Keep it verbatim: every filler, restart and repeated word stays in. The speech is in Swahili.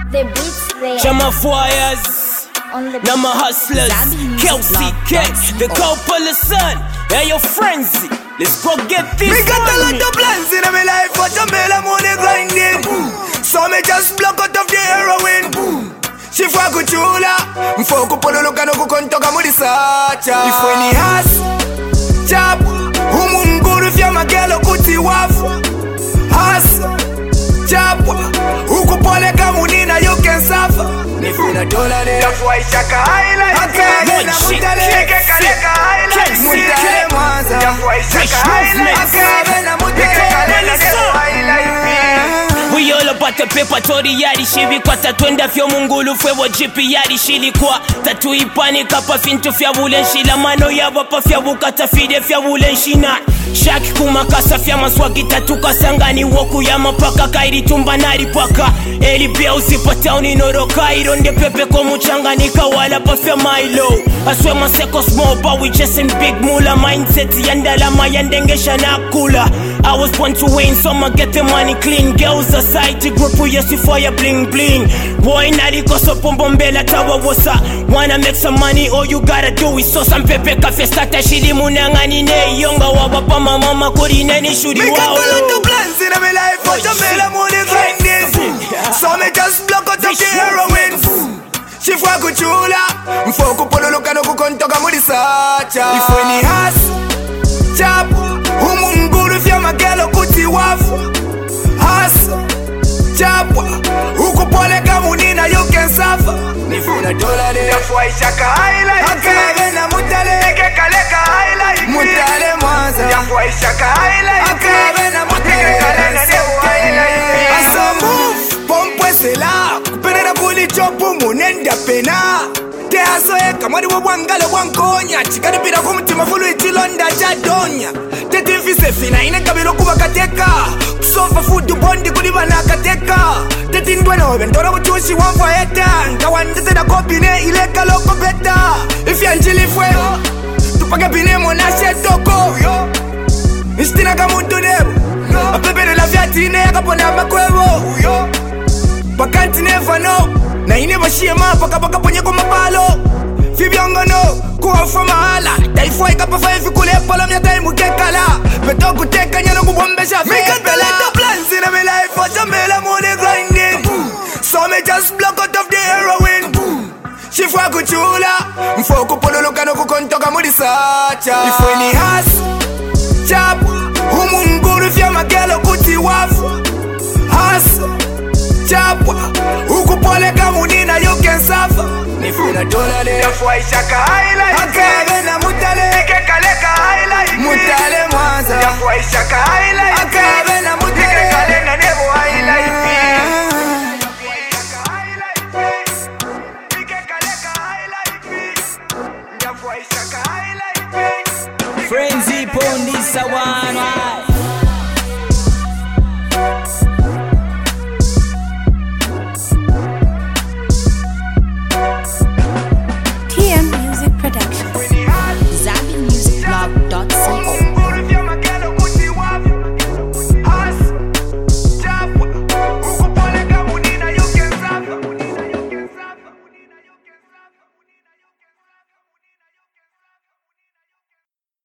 The beats there. Chama Fires, Nama Hustlers, Kelsey K, the Coppola son, and your frenzy. Let's go get this Me got a money. lot of plans in my life, but I'm money grinding. So me just block out of the heroin. Shifwa kuchula, mfoko polo lokano kukontoka mulisacha. Ifwe ni has, chap, humu mguru vya magelo kuti wafu. Has, chap, huku pole kamunina you can suffer. Nifuna dola le, yafwa ishaka highlight. Akage na mutale, kike kaleka highlight. Mutale mwaza, yafwa ishaka highlight. Akage na mutale, kaleka highlight. We all about the paper tori yari shivi kwa tatwenda fyo mungulu fwewo jipi yari shili kwa tatu ipani kapa fintu fya wulen shila mano yaba pa fya wukata fide fya wulen shina shaki kumakasa fya maswagi tatu kasangani woku ya mapaka kairi tumba nari paka eli bia usipa tauni noro kairo nde pepe komu changanika wala pa fya mailo aswe maseko small but we just in big mula mindset yandala mayandengesha nakula I was born to win so I'ma get the money clean girls aside to group with yes fire bling bling boy nari koso pombombela tawa wosa wanna make some money all you gotta do is so some pepe cafe starta shili munangani ne yonga wabapa mama makuri neni shuri Me got wow a lot of plans in my life, but I'm mela money grinding. So me just block out of the heroin. Shifwa kuchula, mfoko polo lokano kukontoka mulisacha. Ifwe ni has, chap, humu mguru vya magelo kuti wafu. Has, chap, huku pole kamunina you can suffer. Nifuna dola le, yafwa ishaka highlight. Akage na mutale, kike kaleka highlight. Mutale mwaza, yafwa ishaka highlight. Akage na mutale, kaleka highlight. Asa move, pompwe sela, kupenera kuli chopu munenda pena. Te aso eka, mwadi wabwangalo wankonya. Chikari pira kumutima fulu itilonda chadonya. Te tivise fina, ine kabilo kubakateka. Kusofa fudu bondi kuliba nakateka. Te tindwe no bentora kuchushi wamfa eta. Nkawandete na kopine ileka loko beta. Ifya njili fwe, tupake pine monashe toko. Ishtina kamuntu nebo, apepere la fiatine akapona makwevo. Bakanti never know, na ineva shiema paka paka ponye kwa mapalo. Fibyongo no, kuwa ufama hala. Taifua ikapa faifi kule pala mya taimu kekala. Beto kuteka nyano kubombesha fekala. Me got a lot of plans in my life, but I'm mela money grinding. So me just block out of the heroin. Shifwa kuchula, mfoko polo lokano kukontoka mulisacha. Ifwe ni has, chap, humu mguru vya magelo kuti wafu. Has, chap, huku pole kamunina you can suffer. Nifuna dola le, yafwa ishaka highlight. Akage na mutale, kike kaleka highlight. Mutale mwaza, yafwa ishaka highlight. Akage na mutale,